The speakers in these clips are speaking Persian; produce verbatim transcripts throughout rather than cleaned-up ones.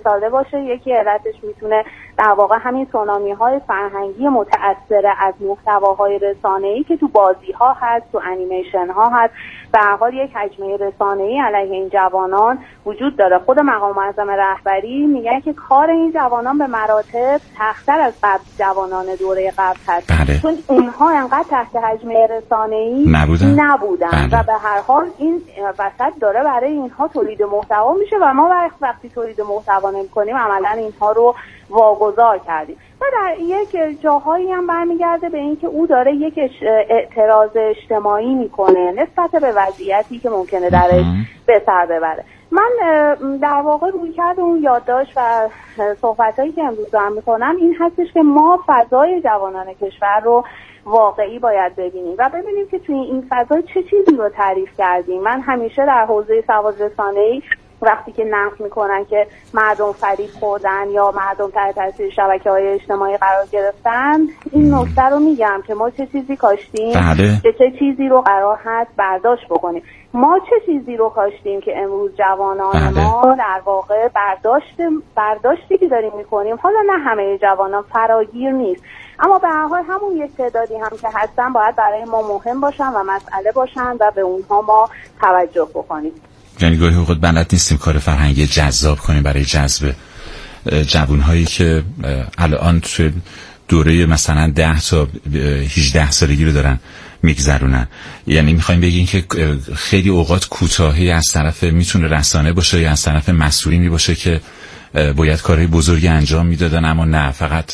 ساله باشه. یکی علتش میتونه در واقع همین سونامی های فرهنگی متأثر از محتواهای رسانه‌ای که تو بازی ها هست، تو انیمیشن ها هست، به هر حال یک حجمه رسانه‌ای علیه این جوانان وجود داره. خود مقام معظم رهبری میگن که کار این جوانان به مراتب سخت‌تر از قبل جوانان دوره قبل هست، بله. چون اونها انقدر تحت حجمه رسانه‌ای نبودن, نبودن. بله. و به هر حال این وسط داره برای اینها تولید محتوا میشه و ما وقتی تولید محتوا نمی‌کنیم عملاً اینها رو واگذار کردیم. و در یک جاهایی هم برمیگرده به اینکه او داره یک اعتراض اجتماعی میکنه نسبت به وضعیتی که ممکنه درش به سر ببره. من در واقع روی کرده اون یادداشت و صحبتایی که امروز دارم میکنم این هستش که ما فضای جوانان کشور رو واقعی باید ببینیم و ببینیم که توی این فضا چه چیزی رو تعریف کردیم. من همیشه در حوزه سواد رسانه‌ای وقتی که نقد میکنن که مردم فریب خوردن یا مردم تحت تاثیر شبکه‌های اجتماعی قرار گرفتن، این نکته رو میگم که ما چه چیزی کاشتیم بله. که چه چیزی رو قرار هست برداشت بکنیم. ما چه چیزی رو کاشتیم که امروز جوانان بله. ما در واقع برداشت برداشتی که داریم میکنیم، حالا نه همه جوانان فراگیر نیست، اما به هر حال همون یک تعدادی هم که هستن باید برای ما مهم باشن و مسئله باشن و به اونها ما توجه بکنیم. یعنی گاهی خود بلد نیستیم کار فرهنگی جذاب کنیم برای جذب جوانهایی که الان توی دوره مثلا ده تا هجده سالگی رو دارن میگذرونن. یعنی میخوایم بگیم که خیلی اوقات کوتاهی از طرف میتونه رسانه باشه یا از طرف مسئولینی باشه که باید کارهای بزرگی انجام میدادن اما نه، فقط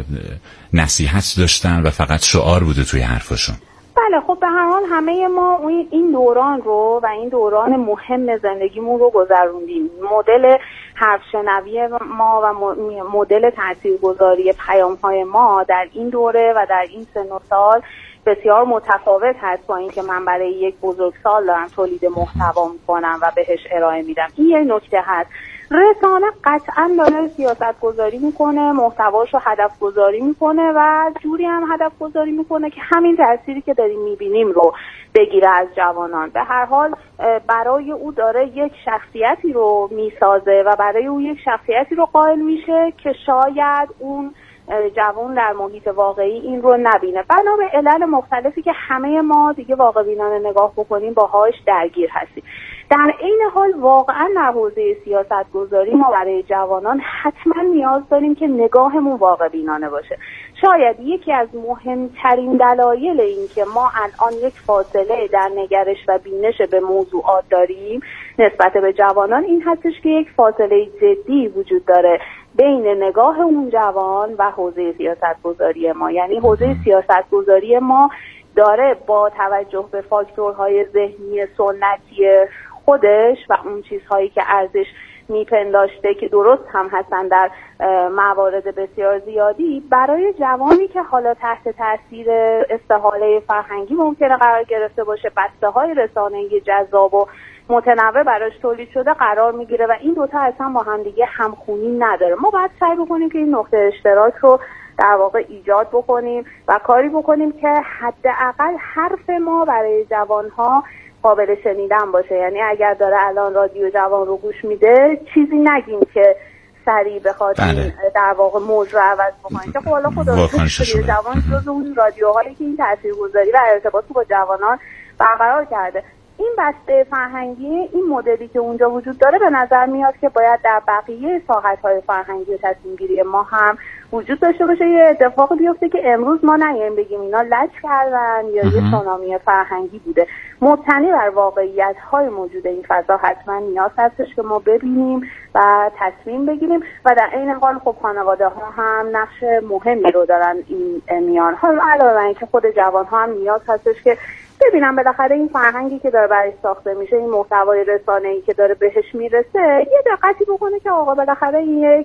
نصیحت داشتن و فقط شعار بوده توی حرفاشون. بله، خب به هر حال همه ما این دوران رو و این دوران مهم زندگیمون رو گذروندیم. مدل حرف شنوی ما و مدل تاثیرگذاری پیام‌های ما در این دوره و در این سن و سال بسیار متفاوت هست با اینکه من برای یک بزرگسال دارم تولید محتوا میکنم و بهش ارائه میدم. این یه نکته هست. رسانه قطعا داره سیاست گذاری میکنه، محتواشو هدف گذاری میکنه و جوری هم هدف گذاری میکنه که همین تأثیری که داریم میبینیم رو بگیره از جوانان. به هر حال برای او داره یک شخصیتی رو میسازه و برای او یک شخصیتی رو قائل میشه که شاید اون جوان در محیط واقعی این رو نبینه. بنا به علل مختلفی که همه ما دیگه واقع بینانه نگاه بکنیم باهاش درگیر هستیم. در این حال واقعا در حوزه سیاست گذاری ما برای جوانان حتما نیاز داریم که نگاهمون واقع بینانه باشه. شاید یکی از مهمترین دلایل این که ما الان یک فاصله در نگرش و بینش به موضوعات داریم نسبت به جوانان این هستش که یک فاصله جدی وجود داره بین نگاه اون جوان و حوزه سیاست گذاری ما. یعنی حوزه سیاست گذاری ما داره با توجه به فاکتورهای ذهنی سنتی خودش و اون چیزهایی که ارزش میپنداشته که درست هم هستن در موارد بسیار زیادی، برای جوانی که حالا تحت تاثیر استحاله فرهنگی ممکنه قرار گرفته باشه، بسته های رسانه‌ای جذاب و متنوع براش تولید شده قرار میگیره و این دوتا اصلا با هم دیگه همخونی نداره. ما باید سعی بکنیم که این نقطه اشتراک رو در واقع ایجاد بکنیم و کاری بکنیم که حداقل حرف ما برای جوانها قابل شنیدن باشه. یعنی اگر داره الان رادیو جوان رو گوش میده چیزی نگیم که سریع بخواد بله. در واقع موج رو عوض بکنیم که خب حالا خدا رادیو جوان جز اون رادیوهایی که این تاثیرگذاری و ارتباط با جوانان برقرار کرده. این بسته فرهنگی، این مدلی که اونجا وجود داره به نظر میاد که باید در بقیه ساحت‌های فرهنگی و تصمیم‌گیری ما هم وجود داشته باشه. یه اتفاقی بیفته که امروز ما نگیم بگیم اینا لج کردن یا یه سونامی فرهنگی بوده. مبتنی بر واقعیت‌های موجود این فضا حتما نیاز هستش که ما ببینیم و تصمیم بگیریم و در این حال خب خانواده‌ها هم نقش مهمی رو دارن این میان. حالا علاوه بر اینکه خود جوان‌ها هم نیاز هستش که ببینم بالاخره این فرهنگی که داره برای ساخته میشه، این محتوای رسانه‌ای که داره بهش میرسه، یه دقتی بکنه که آقا بالاخره این یک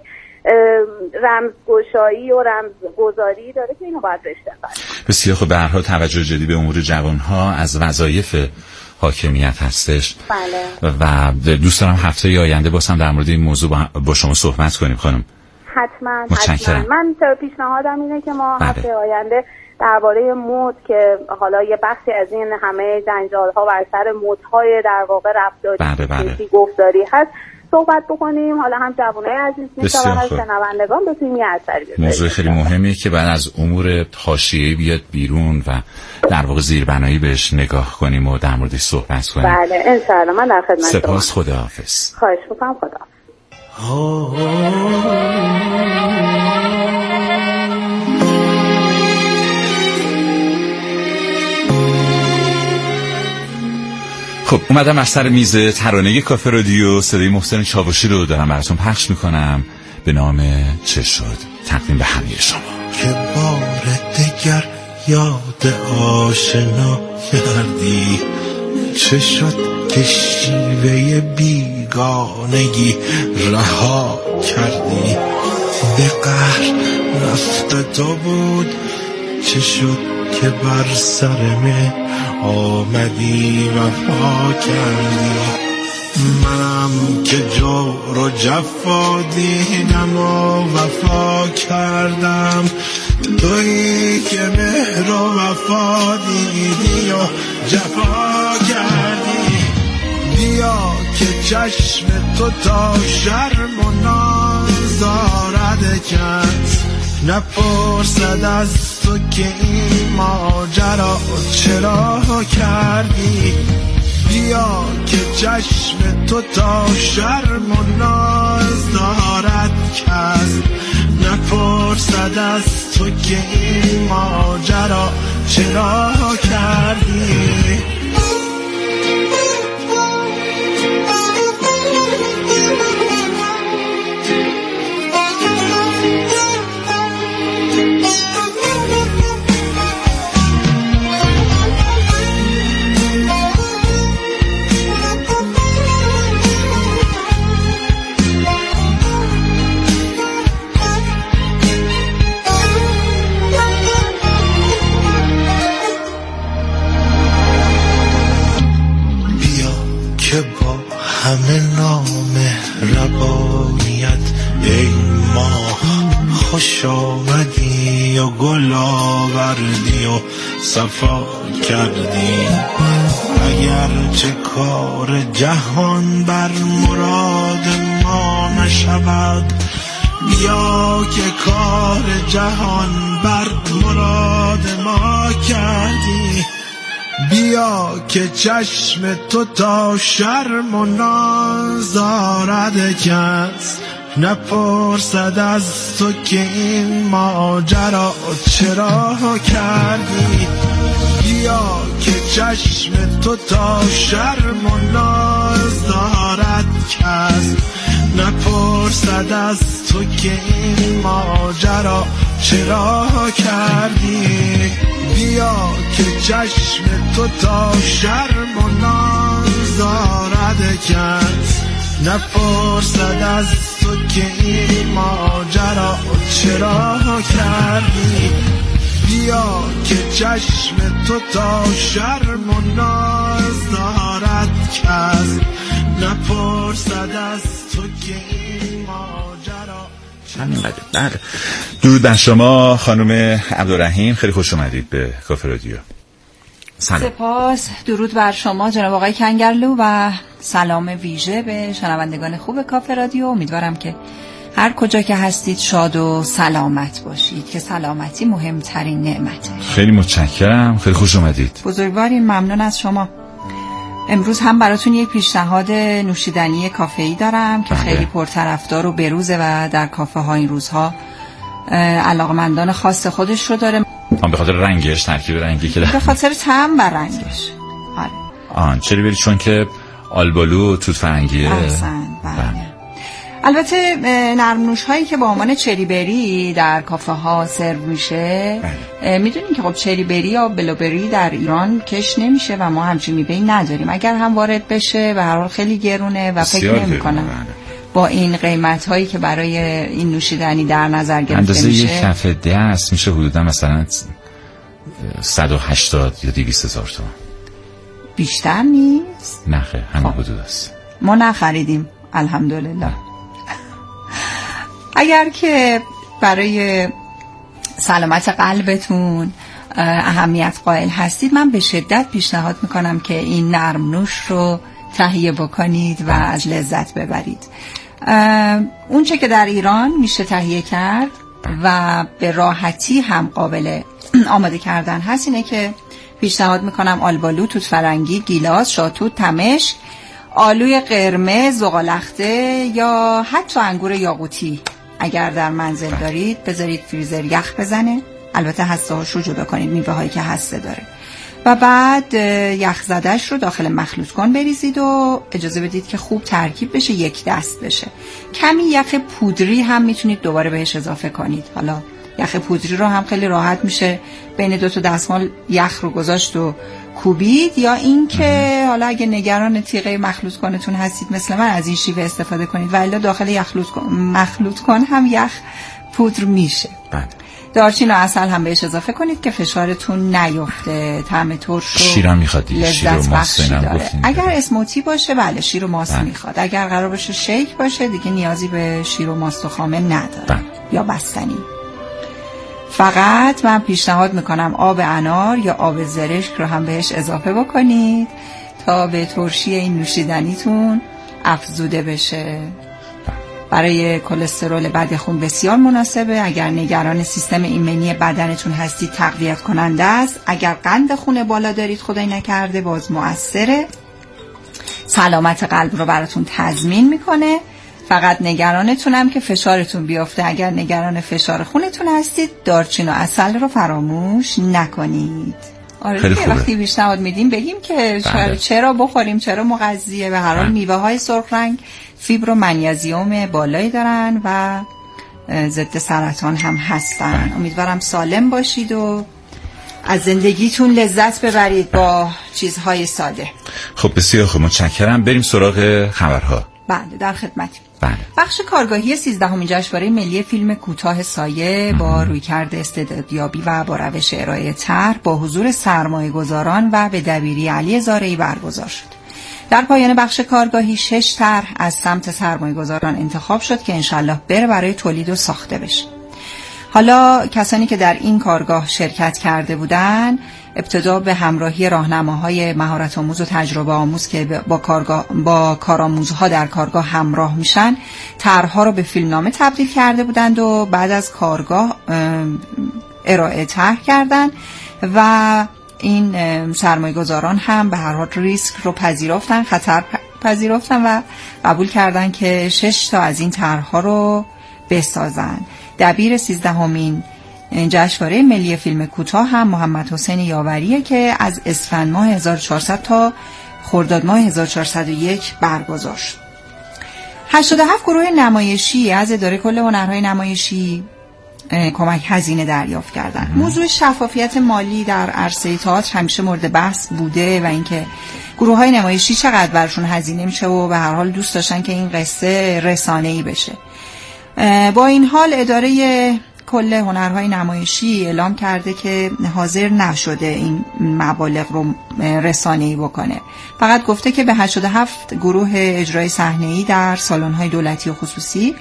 رمزگشایی و رمزگذاری داره که اینو باید بهش دقت. بسیار خب. به هر حال توجه جدی به امور جوانها از وظایف حاکمیت هستش. بله. و دوست دارم هفته آینده بازم در مورد این موضوع با شما صحبت کنیم خانم. حتما. متشکرم. حتما. من پیشنهادم اینه که ما بله. هفته آینده درباره مد که حالا یه بخشی از این همه جنجال‌ها بر سر مدهای در واقع رفتاری بله بله. گفتاری هست صحبت بکنیم، حالا هم جوانای عزیز میشن هم شنوندگان بتونیم یه اثری بذاریم. موضوع خیلی مهمیه که بعد از امور حاشیه‌ای بیاد بیرون و در واقع زیربنایی بهش نگاه کنیم و در موردش صحبت کنیم. بله ان شاء الله. من در خدمت شما. سپاس، خداحافظ. خواهش می‌کنم، خدا. خب اومدم از سر میز ترانه کافه رادیو، صدای محسن چاوشی رو دارم براتون پخش میکنم به نام چه شد، تقدیم به همه شما. که بار دیگر یاد آشنا کردی، چه شد که شیوه بیگانگی رها کردی، به قهر رفت تو بود، چه شد که بر سر من آمدی وفا کردی. منم که جور و جفا دیدم و وفا کردم، تویی که مهر و وفا دیدی و جفا کردی. بیا که چشم تو تا شرم و ناز دارد کس، نپرسد از تو که این ماجرا چرا کردی. بیا که چشم تو تا شرم و ناز دارد کس، نپرسد از تو که این ماجرا چرا کردی. همه نام ربانیت ای ماه، خوش آمدی و گل آوردی و صفا کردی. اگر چه کار جهان بر مراد ما نشود، بیا که کار جهان بر مراد ما کردی. بیا که چشم تو تا شرم و ناز دارد کس، نپرسد از تو که این ماجرا چرا کردی. بیا که چشم تو تا شرم و ناز دارد کس، نپرسد از تو که این ماجرا چرا کردی. بیا که چشم تو تا شرم و ناز دارد کس، نپرسد از تو که این ماجرا چرا کردی. بیا که چشم تو تا شرم و ناز دارد کس، نپرسد از تو که این ماجرا. همینقدر. بله، درود بر شما خانم عبدالرحیم، خیلی خوش اومدید به کافه رادیو. سلام. سپاس، درود بر شما جناب آقای کنگرلو و سلام ویژه به شنوندگان خوب کافه رادیو. امیدوارم که هر کجا که هستید شاد و سلامت باشید که سلامتی مهمترین نعمته. خیلی متشکرم، خیلی خوش اومدید. بزرگواریم، ممنون از شما. امروز هم براتون یک پیشنهاد نوشیدنی کافه‌ای دارم که خیلی پرطرفدار و بروزه و در کافه ها این روزها علاقمندان خاص خودش رو داره. آن به خاطر رنگش، ترکیب رنگی که داره، به خاطر طعم و رنگش. آره. آن چری بری چون که آلبالو و توت فرنگیه. احسن. بله. البته نرمنوش هایی که با عنوان چری بری در کافه ها سرو میشه، میدونین که خب چری بری یا بلوبری در ایران کش نمیشه و ما همچین میوه‌ای نداریم. اگر هم وارد بشه به هر حال خیلی گرونه و فکر نمی‌کنم با این قیمت هایی که برای این نوشیدنی در نظر گرفته اندازه میشه. یک کف دست میشه حدودا مثلا صد و هشتاد یا دویست هزار تومان. بیشتر نیست؟ نه خیر، همین حدود است. ما نخریدیم الحمدلله. اگر که برای سلامت قلبتون اهمیت قائل هستید، من به شدت پیشنهاد میکنم که این نرم نوش رو تهیه بکنید و از لذت ببرید. اون چه که در ایران میشه تهیه کرد و به راحتی هم قابل آماده کردن هست اینه که پیشنهاد میکنم آلبالو، توت فرنگی، گیلاس، شاتوت، تمشک، آلوی قرمز، زغالخته یا حتی انگور یاقوتی اگر در منزل دارید بذارید فریزر یخ بزنه. البته هسته هاش رو جدا کنید، میوه هایی که هسته داره، و بعد یخ زدهش رو داخل مخلوط کن بریزید و اجازه بدید که خوب ترکیب بشه، یک دست بشه. کمی یخ پودری هم میتونید دوباره بهش اضافه کنید. حالا یخ پودری رو هم خیلی راحت میشه بین دو تا دستمال یخ رو گذاشت و کوبید، یا این که حالا اگه نگران تیغه مخلوط کنتون هستید مثل من از این شیوه استفاده کنید، ولی داخل یخ مخلوط کن هم یخ پودر میشه. بله. دارچین و عسل هم بهش اضافه کنید که فشارتون نیفته. طعم ترش و شیرم میخواد دیگه، شیر و ماست داره. اگر اسموتی باشه بله شیر و ماست بله. میخواد. اگر قرار باشه شیک باشه دیگه نیازی به شیر و ماست و خامه نداره بله. یا بستنی. فقط من پیشنهاد میکنم آب انار یا آب زرشک رو هم بهش اضافه بکنید تا به ترشی این نوشیدنیتون افزوده بشه. برای کلسترول بد خون بسیار مناسبه. اگر نگران سیستم ایمنی بدنتون هستید تقویت کننده است. اگر قند خون بالا دارید خدای نکرده باز مؤثره، سلامت قلب رو براتون تضمین میکنه. فقط نگرانتونم که فشارتون بیافته. اگر نگران فشار خونتون هستید دارچین و عسل رو فراموش نکنید. آره دیگه وقتی پیشنهاد میدیم بگیم که بله. چرا بخوریم، چرا مغذیه. به هر حال میوه های سرخ رنگ فیبر و منیزیم بالایی دارن و ضد سرطان هم هستن. بله. امیدوارم سالم باشید و از زندگیتون لذت ببرید با چیزهای ساده. خب بسیار خوب، متشکرم. بریم سراغ خبرها. بله در خدمتیم. بله. بخش کارگاهی سیزدهمین جشنواره ملی فیلم کوتاه سایه با رویکرد استعدادیابی و با روش ارائه طرح با حضور سرمایه‌گذاران و به دبیری علی زارعی برگزار شد. در پایان بخش کارگاهی شش طرح از سمت سرمایه‌گذاران انتخاب شد که انشالله بره برای تولید و ساخته بشه. حالا کسانی که در این کارگاه شرکت کرده بودن ابتدا به همراهی راهنماهای مهارت آموز و تجربه آموز که با کارگاه با کارآموزها در کارگاه همراه میشن طرح‌ها رو به فیلمنامه تبدیل کرده بودند و بعد از کارگاه ارائه طرح کردند و این سرمایه‌گذاران هم به هر حال ریسک رو پذیرفتن، خطر پذیرفتن و قبول کردن که شش تا از این طرح‌ها رو بسازن. دبیر سیزدهمین جشنواره ملی فیلم کوتاه هم محمد حسین یاوریه که از اسفند ماه هزار و چهارصد تا خرداد ماه هزار و چهارصد و یک برگزار شد. هشتاد و هفت گروه نمایشی از اداره کل هنرهای نمایشی کمک هزینه دریافت کردن. موضوع شفافیت مالی در عرصه تئاتر همیشه مورد بحث بوده و اینکه گروه‌های نمایشی چقدر برشون هزینه میشه و به هر حال دوست داشتن که این قصه رسانه‌ای بشه. با این حال اداره کل هنرهای نمایشی اعلام کرده که حاضر نشده این مبالغ رو رسانه‌ای بکنه. فقط گفته که به هشتاد و هفت گروه اجرای صحنه‌ای در سالن‌های دولتی و خصوصی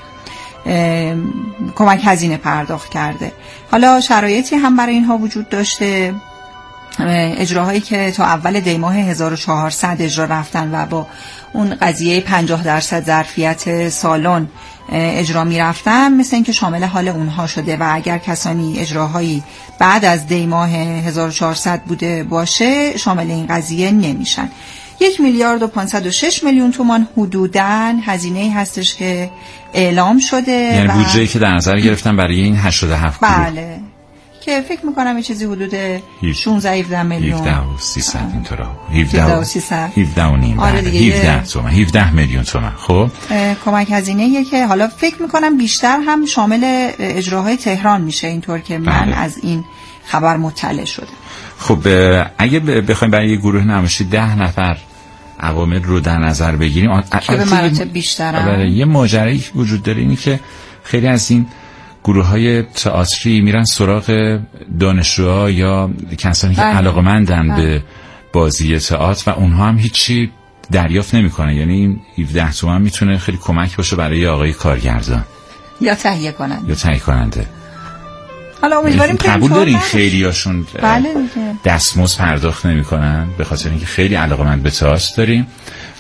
کمک هزینه پرداخت کرده. حالا شرایطی هم برای اینها وجود داشته. اجراهایی که تا اول دی ماه هزار و چهارصد اجرا رفتن و با اون قضیه پنجاه درصد ظرفیت سالن اجرا می رفتن مثل این که شامل حال اونها شده و اگر کسانی اجراهایی بعد از دی ماه هزار و چهارصد بوده باشه شامل این قضیه نمیشن. یک میلیارد و پانصد و شش میلیون تومان حدوداً هزینه هستش که اعلام شده. یعنی و... بودجه‌ای که در نظر گرفتن برای این هشتاد و هفت گروه. بله که فکر میکنم یه چیزی حدود شانزده هفده میلیون هفده و سیصد اینطورا هفده و سیصد هفده و نیم آره دیگه هفده تومن هفده میلیون تومن. خب کمک هزینه یه که حالا فکر میکنم بیشتر هم شامل اجراهای تهران میشه اینطور که من بله. از این خبر مطلع شدم. خب اگه بخوایم برای یه گروه نمایشی ده نفر عوامل رو در نظر بگیریم که به مراتب بیشتره. یه ماجرایی وجود داره اینی که خیلی از این گروه های تئاتری میرن سراغ دانشجوها یا کسانی که علاقه‌مندن به بازی تئاتر و اونها هم هیچی دریافت نمیکنن. یعنی هفده تومن میتونه خیلی کمک باشه برای آقای کارگردان یا تهیه کننده یا تهیه کننده. حالا امیدواریم که قبول دارین خیلیاشون بله دستمزد پرداخت نمیکنن به خاطر اینکه خیلی علاقه‌مند به تئاتر داریم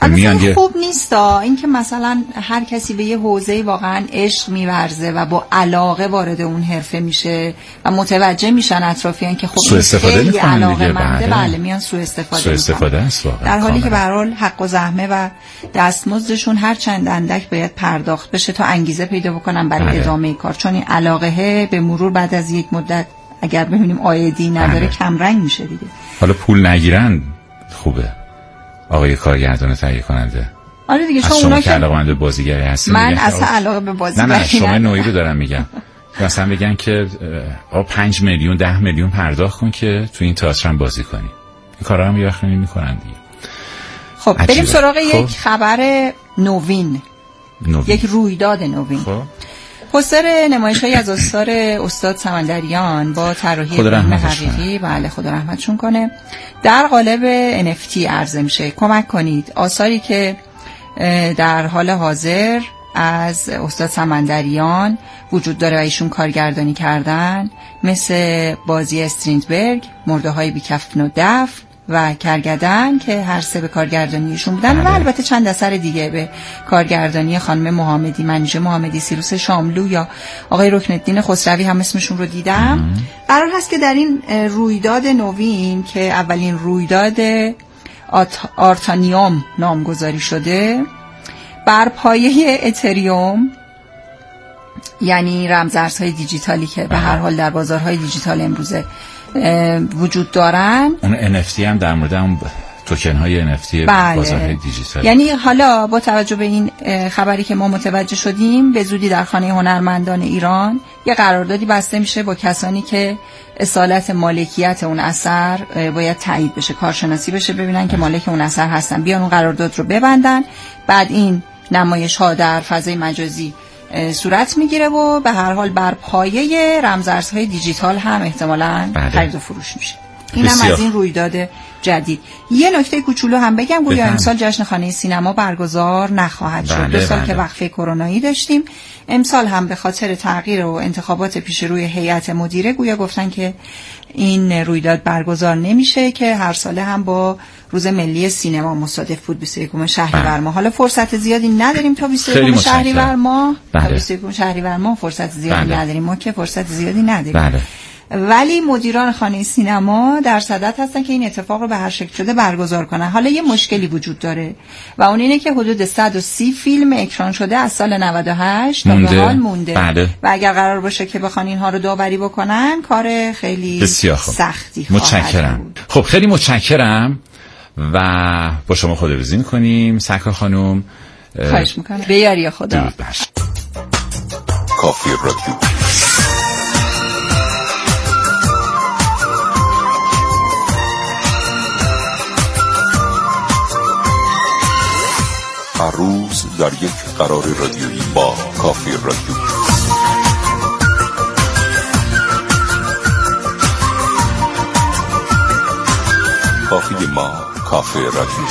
میان یه خوب نیست این که مثلا هر کسی به یه حوزه‌ای واقعا عشق می‌ورزه و با علاقه وارد اون حرفه میشه و متوجه میشن اطرافیان که خب خیلی علاقه منده، بله میان سوء استفاده سوء استفاده است واقعا، در حالی که به هر حال حق و زحمه و دستمزدشون هر چند اندک باید پرداخت بشه تا انگیزه پیدا بکنن برای بله. ادامه کار، چون این علاقه به مرور بعد از یک مدت اگر ببینیم عایدی نداره بله. کم رنگ میشه دیگه. حالا پول نگیرن خوبه آقای کارگردان تهیه کننده. آره دیگه، شما, شما که علاقه‌مند بازیگری هستین. من اصلا علاقه به بازیگری نه نه شما نوعی رو دارم میگم. مثلا بگن که آ پنج میلیون ده میلیون پرداخت کن که تو این تئاتر هم بازی کنی. این کارا هم یه وقت میکنن دیگه. خب بریم سراغ خب. یک خبر نوین. نوین. یک رویداد نوین. خب پوستر نمایش‌های از آثار استاد سمندریان با طراحی فیلم حقیقی، بله خدا رحمتشون کنه، در قالب ان اف تی عرضه میشه. کمک کنید آثاری که در حال حاضر از استاد سمندریان وجود داره و ایشون کارگردانی کردن، مثل بازی استریندبرگ، مرده‌های بی‌کفن و دفن و کرگدن که هر سه به کارگردانیشون بودن و البته چند اثر دیگه به کارگردانی خانم محمدی، منیژه محمدی، سیروس شاملو یا آقای رکن‌الدین خسروی هم اسمشون رو دیدم. قرار هست که در این رویداد نوین که اولین رویداد آرتانیوم نامگذاری شده، بر پایه اتریوم، یعنی رمزارزهای دیجیتالی که به هر حال در بازارهای دیجیتال امروزه وجود دارن، اون ان اف تی هم در مورد اون توکن های ان اف تی بله. بازارهای دیجیتال، یعنی حالا با توجه به این خبری که ما متوجه شدیم، به زودی در خانه هنرمندان ایران یه قراردادی بسته میشه با کسانی که اصالت مالکیت اون اثر باید تایید بشه، کارشناسی بشه، ببینن که مالک اون اثر هستن، بیان اون قرارداد رو ببندن. بعد این نمایش ها در فضای مجازی صورت میگیره و به هر حال بر پایه رمزارزهای دیجیتال هم احتمالاً خرید و فروش میشه. اینم از این رویداد جدید. یه نکته کوچولو هم بگم، گویا امسال جشن خانه سینما برگزار نخواهد شد. دو سال بله. که وقفه کرونایی داشتیم، امسال هم به خاطر تغییر و انتخابات پیش روی هیئت مدیره گویا گفتن که این رویداد برگزار نمیشه، که هر ساله هم با روز ملی سینما مصادف بود بیست و یکم شهریور ماه. حالا فرصت زیادی نداریم تا بیست و یکم شهریور ماه، تا بیست و یکم شهریور ماه فرصت زیادی بله. نداریم، ما که فرصت زیادی نداریم بله. ولی مدیران خانه سینما در صدد هستن که این اتفاق رو به هر شکل شده برگزار کنن. حالا یه مشکلی وجود داره و اون اینه که حدود صد و سی فیلم اکران شده از سال نود و هشت تا به حال مونده بله. و اگر قرار باشه که بخوان اینها رو داوری بکنن، کار خیلی سختی خواهد متشکرم بود. خب خیلی متشکرم و با شما خداحافظی می‌کنیم سکا خانم. خواهش می‌کنم. به یاری خدا. کافی رادیو. هر روز در یک قرار رادیویی با کافی رادیو. کافی ما، کافی رادیو.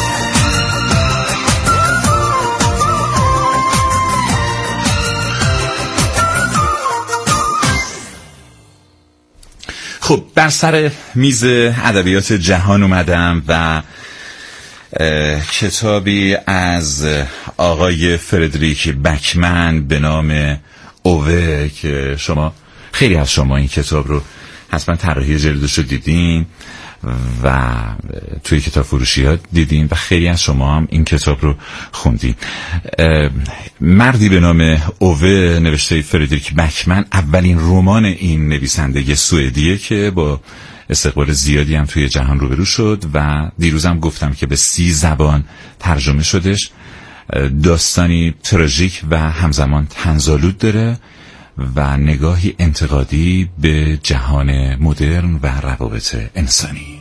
خب بر سر میز ادبیات جهان اومدم و کتابی از آقای فردریک بکمن به نام اوه که شما خیلی از شما این کتاب رو حتما طراحی جلدش رو دیدین و توی کتاب فروشی ها دیدین و خیلی از شما هم این کتاب رو خوندین. مردی به نام اوه نوشته فردریک بکمن اولین رمان این نویسنده سوئدیه که با استقبال زیادی هم توی جهان روبرو شد و دیروزم گفتم که به سی زبان ترجمه شدش. داستانی تراژیک و همزمان طنزآلود داره و نگاهی انتقادی به جهان مدرن و روابط انسانی.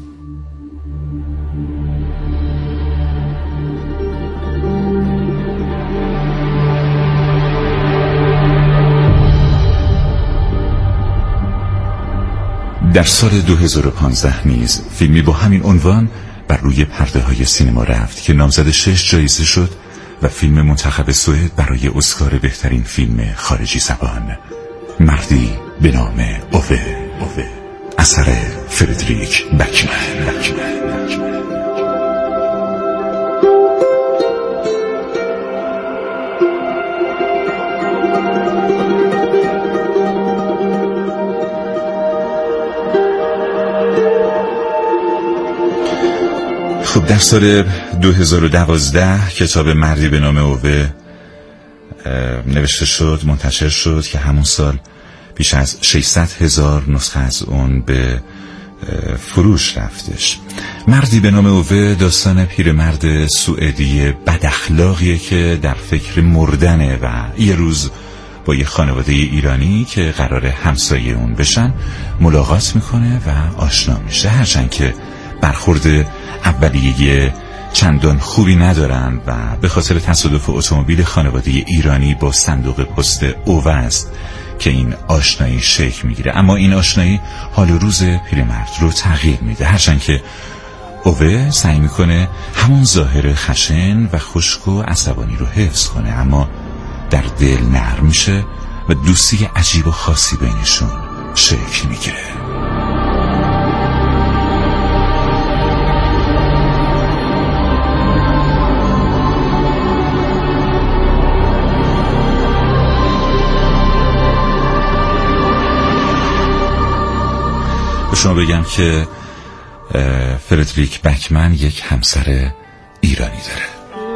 در سال دو هزار و پانزده نیز فیلمی با همین عنوان بر روی پرده های سینما رفت که نامزد شش جایزه شد و فیلم منتخب سوئد برای اسکار بهترین فیلم خارجی زبان. مردی به نام اوه، اوه. اثر فردریک بکمن. در سال دو هزار و دوازده کتاب مردی به نام اوه نوشته شد، منتشر شد که همون سال بیش از ششصد هزار نسخه از اون به فروش رفتش. مردی به نام اوه داستان پیرمرد سوئدی بداخلاقیه که در فکر مردنه و یه روز با یه خانواده ایرانی که قراره همسایه اون بشن ملاقات میکنه و آشنا میشه، هرچند که برخورد اولیه چندان خوبی ندارن و به خاطر تصادف اتومبیل خانواده ایرانی با صندوق پست اوه است که این آشنایی شکل میگیره. اما این آشنایی حال و روز پیرمرد رو تغییر میده، هرچند که اوه سعی میکنه همون ظاهر خشن و خشک و عصبانی رو حفظ کنه، اما در دل نرم میشه و دوستی عجیب و خاصی بینشون شکل میگیره. به شما بگم که فردریک بکمن یک همسر ایرانی داره.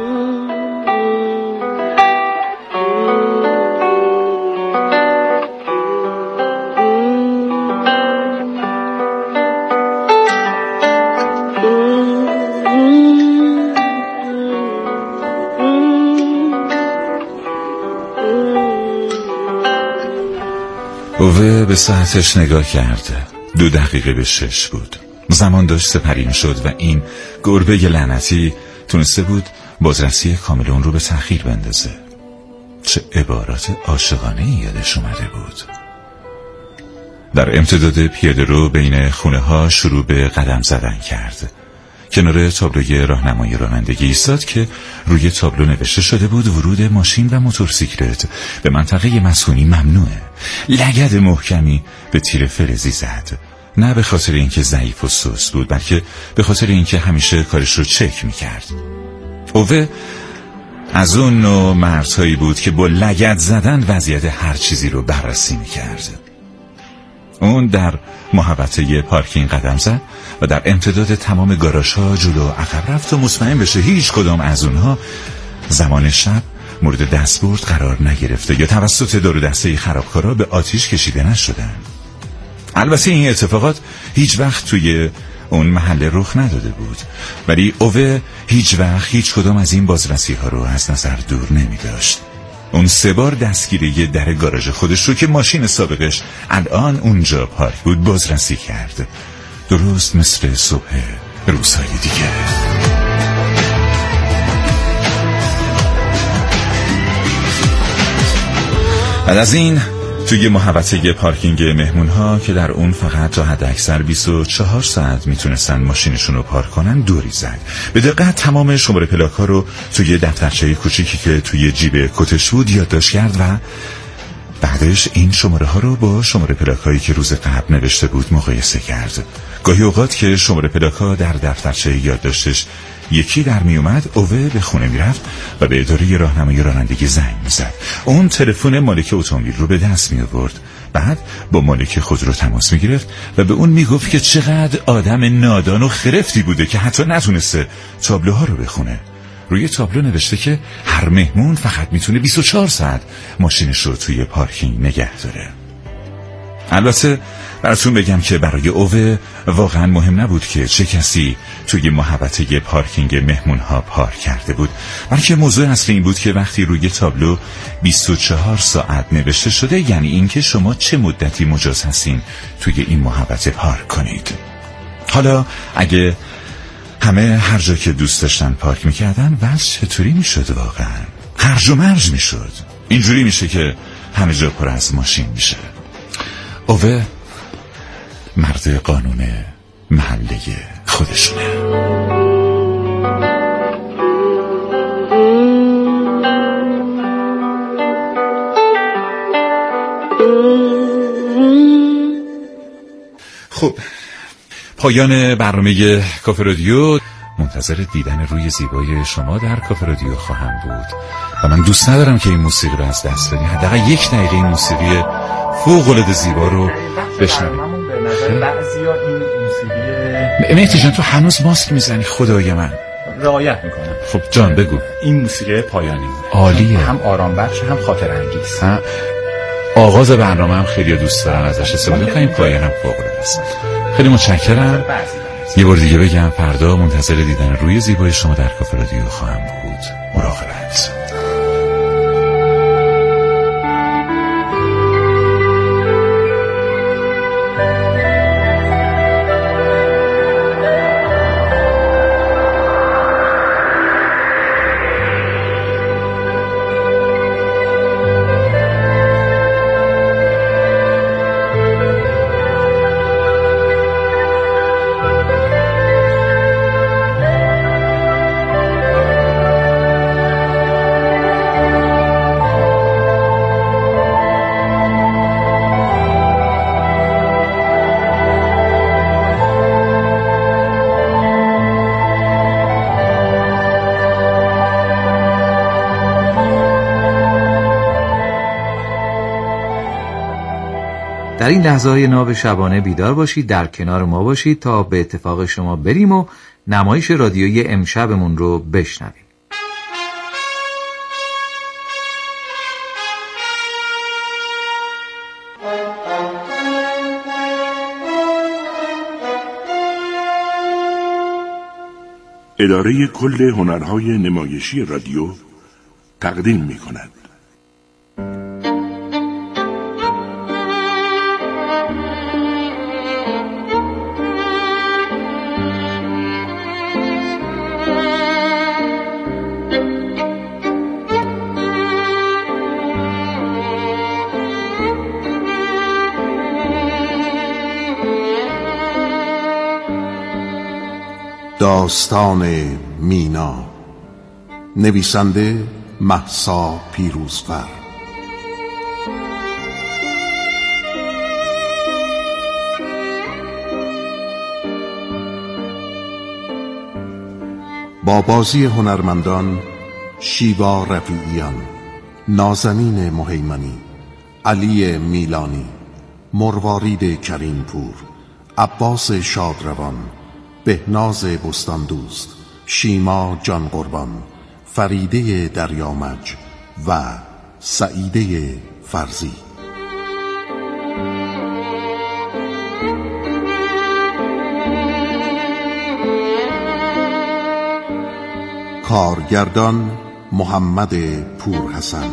اوه به ساعتش نگاه کرده، دو دقیقه به شش بود. زمان داشت سپری می شد و این گربه لعنتی تونسته بود بازرسی کامل اون رو به تأخیر بندازه. چه عبارات عاشقانه یادش اومده بود. در امتداد پیاده رو بین خونه ها شروع به قدم زدن کرد. کنار تابلوی راهنمای رانندگی ایستاد که روی تابلو نوشته شده بود ورود ماشین و موتورسیکلت به منطقه مسکونی ممنوعه. لگد محکمی به تیر فلزی زد، نه به خاطر اینکه ضعیف و سست بود، بلکه به خاطر اینکه همیشه کارش رو چک میکرد. اوه از اون نوع مردهایی بود که با لگد زدن وضعیت هر چیزی رو بررسی میکرد. اون در محوطه پارکینگ قدم زد و در امتداد تمام گاراژها جلو عقب رفت و مطمئن بشه هیچ کدام از اونها زمان شب مورد دستبرد قرار نگرفته یا توسط دار و دسته خرابکارا به آتیش کشیده نشدن. البته این اتفاقات هیچ وقت توی اون محله رخ نداده بود، ولی اوه هیچ وقت هیچ کدام از این بازرسی ها رو از نظر دور نمی داشت. اون سه بار دستگیری در گاراژ خودش رو که ماشین سابقش الان اونجا پارک بود بازرسی کرد، درست مثل صبح روزهای دیگه. بعد از این توی محوطه پارکینگ مهمون ها که در اون فقط تا حد اکثر بیست و چهار ساعت میتونستن ماشینشون رو پارک کنن دوری زد. به دقت تمام شماره پلاک ها رو توی دفترچه کوچیکی که توی جیب کتش بود یادداشت کرد و بعدش این شماره ها رو با شماره پلاک هایی که روز قبل نوشته بود مقایسه کرد. گاهی اوقات که شماره پلاک ها در دفترچه یادداشتش یکی در می اومد، اوه به خونه می رفت و به اداره راهنمایی رانندگی زنگ می زد. اون تلفن مالک اتومبیل رو به دست می آورد، بعد با مالک خودرو تماس می گرفت و به اون می گفت که چقدر آدم نادان و خرفتی بوده که حتی نتونسته تابلوها رو بخونه. روی تابلو نوشته که هر مهمون فقط میتونه بیست و چهار ساعت ماشینش رو توی پارکینگ نگه داره. البته براتون بگم که برای اوه واقعا مهم نبود که چه کسی توی محوطه پارکینگ مهمون ها پارک کرده بود، بلکه موضوع اصلی این بود که وقتی روی تابلو بیست و چهار ساعت نوشته شده یعنی این که شما چه مدتی مجاز هستین توی این محوطه پارک کنید. حالا اگه همه هر جا که دوست داشتن پارک میکردن وضع چطوری میشد؟ واقعا هرج و مرج میشد. اینجوری میشه که همه جا پر از ماشین میشه. اوه مرد قانون محله خودشونه. خب پایان برنامه کافه رادیو. منتظر دیدن روی زیبای شما در کافه رادیو خواهم بود و من دوست ندارم که این موسیقی رو از دست بدیم. حداقل یک دقیقه این موسیقی فوق العاده زیبا رو بشنویم. بعضیا این موسیقی مهدی جان تو هنوز ماسک میزنی؟ خدای من. رعایت میکنم. خب جان بگو. این موسیقی پایانی عالیه، هم آرام بخش هم خاطر انگیز. ها آغاز برنامه هم خیلی دوست دارم ازش استفاده کنیم، پایان هم فوق العاده است. خیلی متشکرم. یه بار دیگه بگم فردا منتظر دیدن روی زیبای شما در کافه رادیو خواهم بود. مراقبت. در این لحظه‌های ناب شبانه بیدار باشید، در کنار ما باشید تا به اتفاق شما بریم و نمایش رادیویی امشبمون رو بشنویم. اداره کل هنرهای نمایشی رادیو تقدیم می‌کند. داستان مینا، نویسنده مهسا پیروزفر، با بازی هنرمندان شیوا رفیعیان، نازنین مهیمنی، علی میلانی، مروارید کریمپور، عباس شادروان، بهناز بستاندوست، شیما جان قربان، فریده دریامج و سعیده فرزی. کارگردان محمد پورحسن.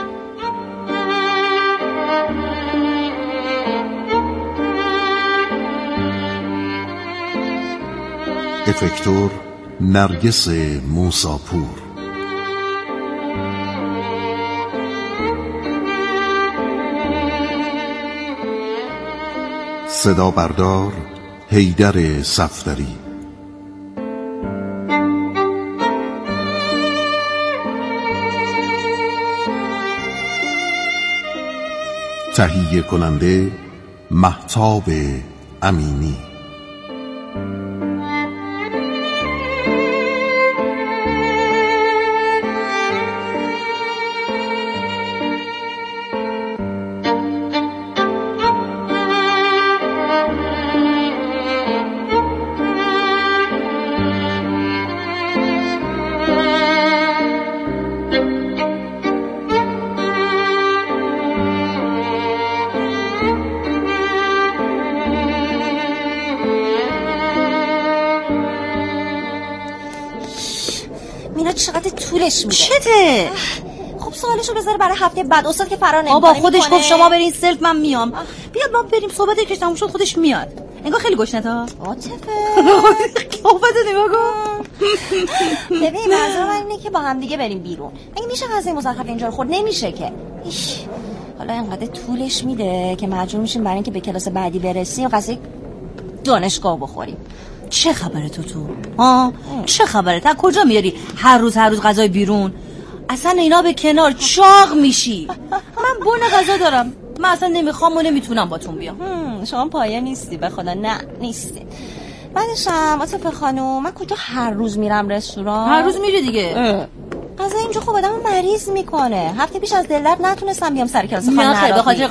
افکتور نرگس موساپور. صدا بردار حیدر صفدری. تهیه کننده مهتاب امینی. چقدر طولش میده. چته؟ خب سوالشو بذاره برای هفته بعد. استاد که فرار نمیکنه. بابا خودش گفت شما برین سلف من میام. بیا ما بریم صحبت که تموم شد خودش میاد. انگار خیلی گشنه تا. عاطفه. صحبت نگاه کن. ببین منظورم اینه که با هم دیگه بریم بیرون. اگه میشه غذای مزخرف اینجا رو خورد نمیشه که. ایش. حالا اینقدر طولش میده که مجبور میشیم برای اینکه به کلاس بعدی برسیم غذای دانشگاه بخوریم. چه خبره تو تو؟ ها؟ چه خبره؟ تا کجا میاری هر روز هر روز غذای بیرون؟ اصلا اینا به کنار چاق میشی. من بون غذا دارم. من اصلا نمیخوام و نمیتونم باتون بیام. شما پایه نیستی به خدا. نه نیستی. بعدش هم عاطفه خانم من کجا هر روز میرم رستوران؟ هر روز میری دیگه. غذا اینجا خب آدمو مریض میکنه. هفته پیش از دلت نتونستم بیام سر کلاس خانم. نه خیلی به خاطر